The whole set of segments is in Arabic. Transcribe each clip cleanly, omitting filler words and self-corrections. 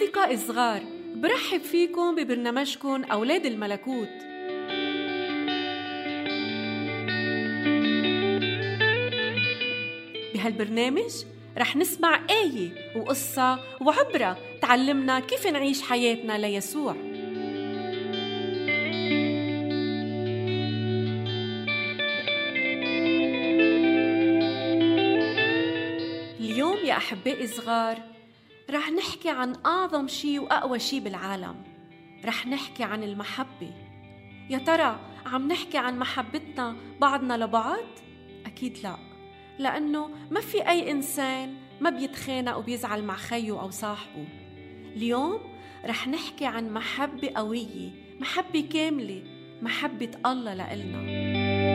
أصدقائي الصغار، برحب فيكم ببرنامجكم أولاد الملكوت. بهالبرنامج رح نسمع آية وقصة وعبرة تعلمنا كيف نعيش حياتنا ليسوع. اليوم يا أحبائي الصغار رح نحكي عن أعظم شي وأقوى شي بالعالم. رح نحكي عن المحبة. يا ترى عم نحكي عن محبتنا بعضنا لبعض؟ أكيد لا، لأنه ما في أي إنسان ما بيتخانق وبيزعل مع خيه أو صاحبه. اليوم رح نحكي عن محبة قوية، محبة كاملة، محبة الله لإلنا.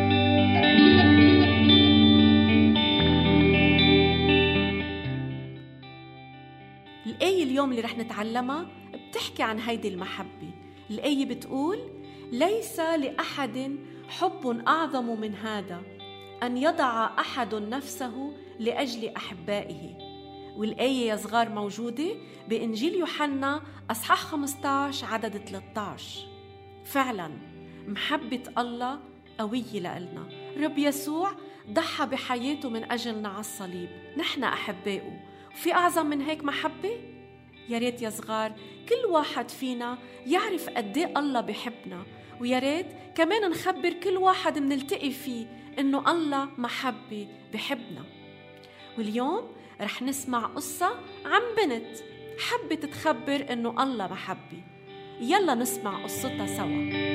الآية اليوم اللي رح نتعلمها بتحكي عن هيدي المحبة. الآية بتقول: ليس لأحد حب أعظم من هذا، أن يضع أحد نفسه لأجل أحبائه. والآية يا صغار موجودة بإنجيل يوحنا أصحاح 15 عدد 13. فعلا محبة الله قوية لإلنا. رب يسوع ضحى بحياته من أجلنا على الصليب، نحن أحبائه. في أعظم من هيك محبة؟ يا ريت يا صغار كل واحد فينا يعرف قديه الله بحبنا، ويا ريت كمان نخبر كل واحد منلتقي فيه إنه الله محبة بحبنا. واليوم رح نسمع قصة عن بنت حبت تخبر إنه الله محبة. يلا نسمع قصتها سوا.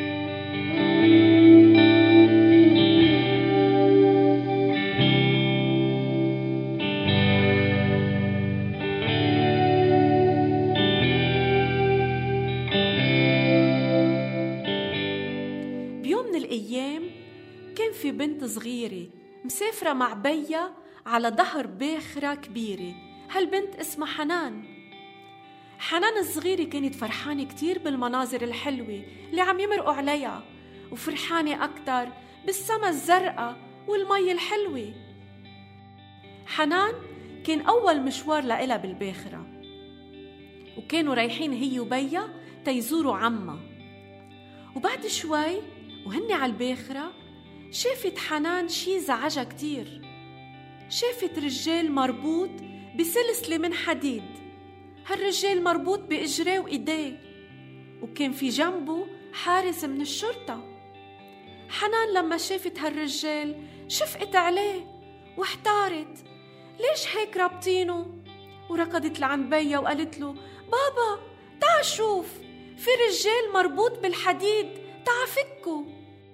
الأيام كان في بنت صغيرة مسافرة مع بيها على ظهر باخرة كبيرة. هالبنت اسمها حنان. حنان الصغيرة كانت فرحانة كتير بالمناظر الحلوة اللي عم يمرقوا عليها، وفرحانة أكتر بالسما الزرقاء والمي الحلوة. حنان كان أول مشوار لإلها بالباخرة، وكانوا رايحين هي وبيها تيزوروا عمها. وبعد شوي وهن على الباخرة شافت حنان شي زعجها كتير. شافت رجال مربوط بسلسلة من حديد. هالرجال مربوط بإجريه وإيديه، وكان في جنبه حارس من الشرطة. حنان لما شافت هالرجال شفقت عليه واحتارت، ليش هيك رابطينه؟ وركضت لعند بيها وقالت له: بابا تعال شوف، في رجال مربوط بالحديد، تعا فكه.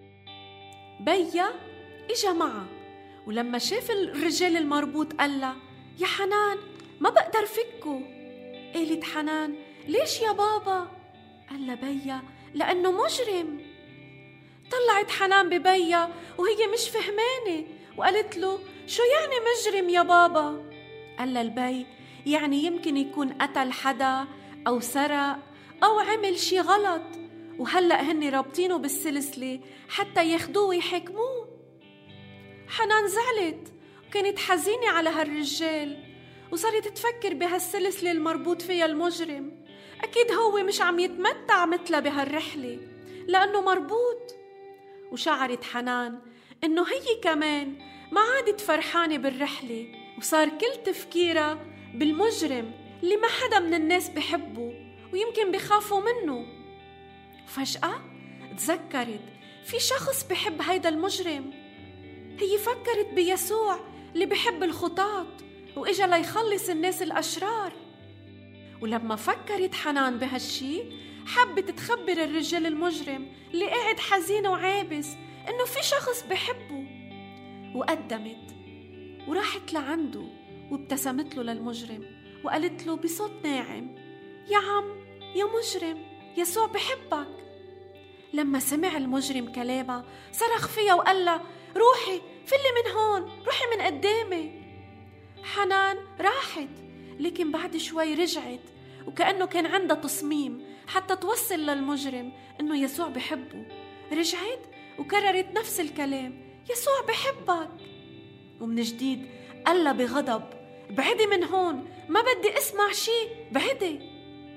بيا إجا معها، ولما شاف الرجال المربوط قال لها: يا حنان ما بقدر فكه. قالت حنان: ليش يا بابا؟ قال لها بيا: لأنه مجرم. طلعت حنان ببيا وهي مش فهمانة، وقالت له: شو يعني مجرم يا بابا؟ قال لها البي: يعني يمكن يكون قتل حدا أو سرق أو عمل شي غلط، وهلأ هن رابطينه بالسلسلة حتى ياخدوه ويحكموه. حنان زعلت وكانت حزينة على هالرجال، وصارت تفكر بهالسلسلة المربوط فيها المجرم. أكيد هو مش عم يتمتع مثلها بهالرحلة لأنه مربوط. وشعرت حنان إنه هي كمان ما عادت فرحانة بالرحلة، وصار كل تفكيرها بالمجرم اللي ما حدا من الناس بحبه ويمكن بخافوا منه. وفجأة تذكرت في شخص بحب هيدا المجرم. هي فكرت بيسوع اللي بحب الخطاة وإجا ليخلص الناس الأشرار. ولما فكرت حنان بهالشي حبت تخبر الرجال المجرم اللي قاعد حزين وعابس إنه في شخص بحبه. وقدمت وراحت لعنده وابتسمت له للمجرم وقالت له بصوت ناعم: يا عم يا مجرم، يسوع بحبك. لما سمع المجرم كلامها صرخ فيها وقال لها: روحي فلي من هون، روحي من قدامي. حنان راحت، لكن بعد شوي رجعت وكأنه كان عندها تصميم حتى توصل للمجرم إنه يسوع بحبه. رجعت وكررت نفس الكلام: يسوع بحبك. ومن جديد قال لها بغضب: بعدي من هون، ما بدي اسمع شي، بعدي.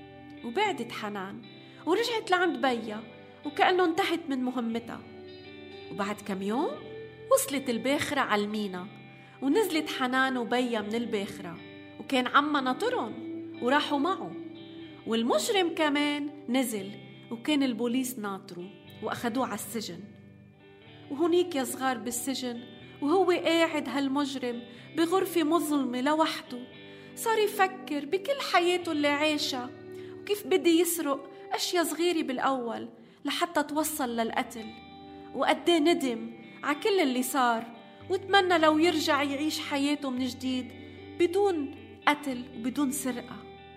وبعدت حنان ورجعت لعند بيا وكأنه انتهت من مهمتها. وبعد كم يوم وصلت الباخرة على المينا، ونزلت حنان وبيا من الباخرة، وكان عمها ناطرهم وراحوا معه، والمجرم كمان نزل وكان البوليس ناطره وأخدوه على السجن. وهونيك يا صغار بالسجن وهو قاعد هالمجرم بغرفة مظلمة لوحده، صار يفكر بكل حياته اللي عاشها وكيف بدي يسرق أشياء صغيرة بالأول لحتى توصل للقتل، وقديه ندم على كل اللي صار وتمنى لو يرجع يعيش حياته من جديد بدون قتل وبدون سرقة.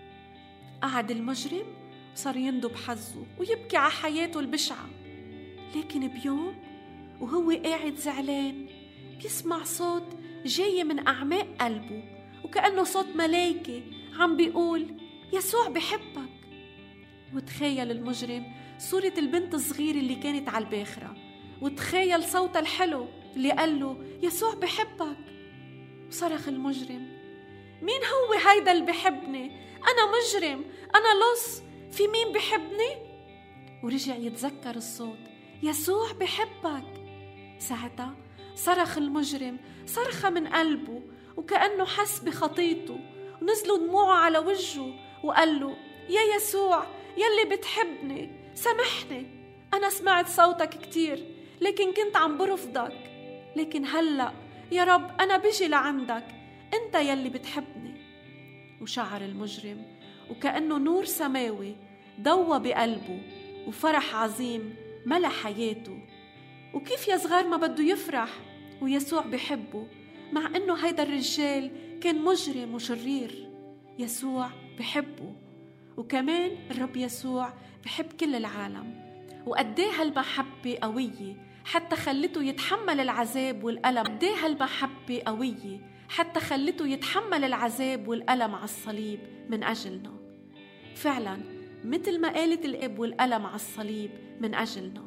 قعد المجرم وصار يندب حظه ويبكي على حياته البشعة، لكن بيوم وهو قاعد زعلان بيسمع صوت جاي من أعماق قلبه، وكأنه صوت ملايكة عم بيقول يسوع بحبك. وتخيل المجرم صورة البنت الصغيرة اللي كانت على الباخرة، وتخيل صوتها الحلو اللي قال له يسوع بحبك. وصرخ المجرم مين هو هيدا اللي بحبني؟ أنا مجرم، أنا لص، في مين بحبني؟ ورجع يتذكر الصوت يسوع بحبك. ساعتها صرخ المجرم صرخة من قلبه وكأنه حس بخطيته، ونزلوا دموعه على وجهه وقال له يا يسوع يلي بتحبني سامحني، أنا سمعت صوتك كتير لكن كنت عم برفضك، لكن هلأ يا رب أنا بيجي لعندك، أنت يلي بتحبني. وشعر المجرم وكأنه نور سماوي ضوى بقلبه وفرح عظيم ملا حياته. وكيف يا صغار ما بده يفرح ويسوع بحبه مع أنه هيدا الرجال كان مجرم وشرير؟ يسوع بحبه، وكمان الرب يسوع بحب كل العالم، وقديه هالمحبة قوية حتى خلته يتحمل العذاب والألم. قديه هالمحبة قوية حتى خلته يتحمل العذاب والألم على الصليب من أجلنا. فعلا مثل ما قالت الأب والألم على الصليب من أجلنا،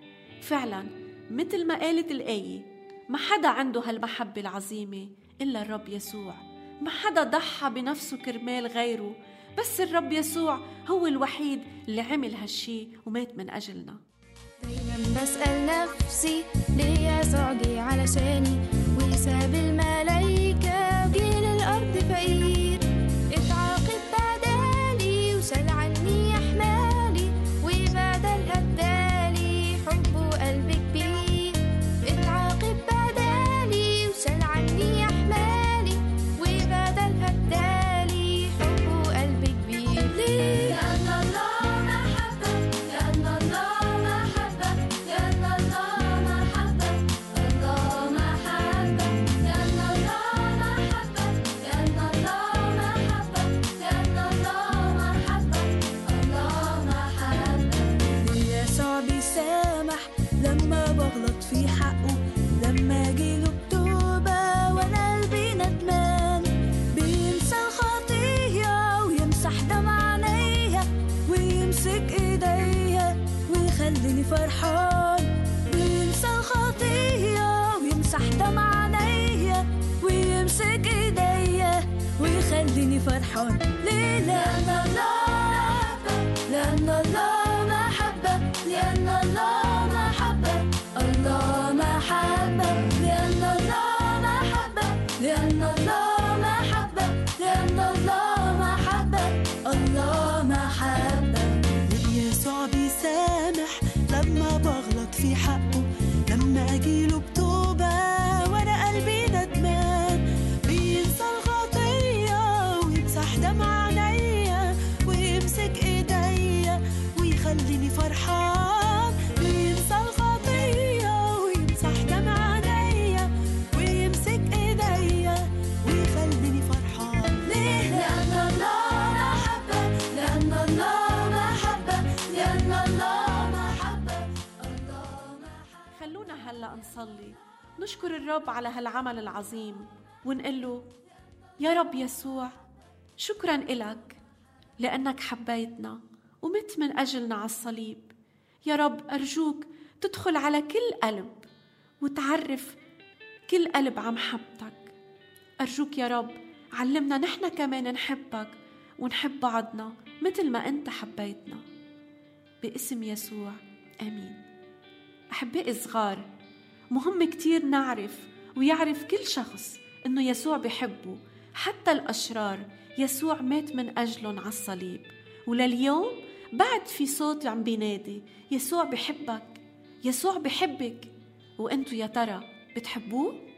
فعلا مثل ما قالت الآية ما حدا عنده هالمحبة العظيمة إلا الرب يسوع، ما حدا ضحى بنفسه كرمال غيره، بس الرب يسوع هو الوحيد اللي عمل هالشي ومات من أجلنا. دايما بسأل نفسي ليه يسوع جه علشاني وساب الملايكة وجه للأرض فقير، اتعاقب بدالي وشال عني أحمالي وبدلها ادالي حب وقلب كبير، اتعاقب بدالي وشال عني أحمالي وبدلها ادالي حب وقلب كبير. ليه؟ لأن الله محبة، لأن الله محبة، لأن الله محبة، الله محبة، لأن الله محبة، لأن الله محبة، لأن الله محبة، الله محبة. يسوع بيسامح لما بغلط في حقه، لما أجيله بتوبة وأنا قلبي ندمان، بينسى الخطية ويمسح دمع عينيا ويمسك إيديا ويخليني فرحان، بينسى الخطية ويمسح دمع عينيا ويمسك إيديا ويخليني فرحان. ليه؟ لأن الله محبة، لأن الله محبة، لأن الله محبة، الله محبة، لأن الله محبة، لأن الله محبة، لأن الله محبة، الله محبة. يسوع بيسامح لما بغلط في حقه، لما أجيله بتوبة وأنا قلبي ندمان، بينسى الخطية ويمسح دمع عينيا ويمسك إيديا ويخليني فرحان، بينسى الخطية ويمسح دمع عينيا ويمسك إيديا ويخليني فرحان. ليه؟ لأن الله محبة، لأن الله محبة، لأن الله محبة، الله محبة. خلونا هلأ نصلي نشكر الرب على هالعمل العظيم ونقول له يا رب يسوع شكرا إلك لأنك حبيتنا ومت من أجلنا على الصليب. يا رب أرجوك تدخل على كل قلب وتعرف كل قلب عن محبتك. أرجوك يا رب علمنا نحن كمان نحبك ونحب بعضنا مثل ما أنت حبيتنا. باسم يسوع آمين. أحبائي الصغار، مهم كتير نعرف ويعرف كل شخص إنه يسوع بيحبه، حتى الأشرار يسوع مات من أجلهم على الصليب، ولليوم بعد في صوت عم بينادي يسوع بيحبك، يسوع بيحبك. وأنتوا يا ترى بتحبوه؟